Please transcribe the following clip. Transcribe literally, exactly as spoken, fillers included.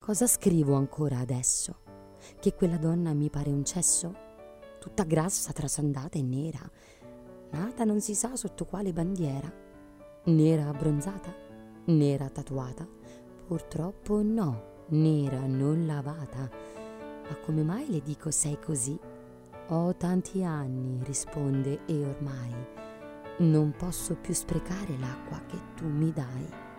Cosa scrivo ancora adesso? Che quella donna mi pare un cesso? Tutta grassa, trasandata e nera, nata non si sa sotto quale bandiera. Nera abbronzata? Nera tatuata? Purtroppo no, nera non lavata. Ma come mai le dico sei così? Ho tanti anni, risponde, e ormai non posso più sprecare l'acqua che tu mi dai.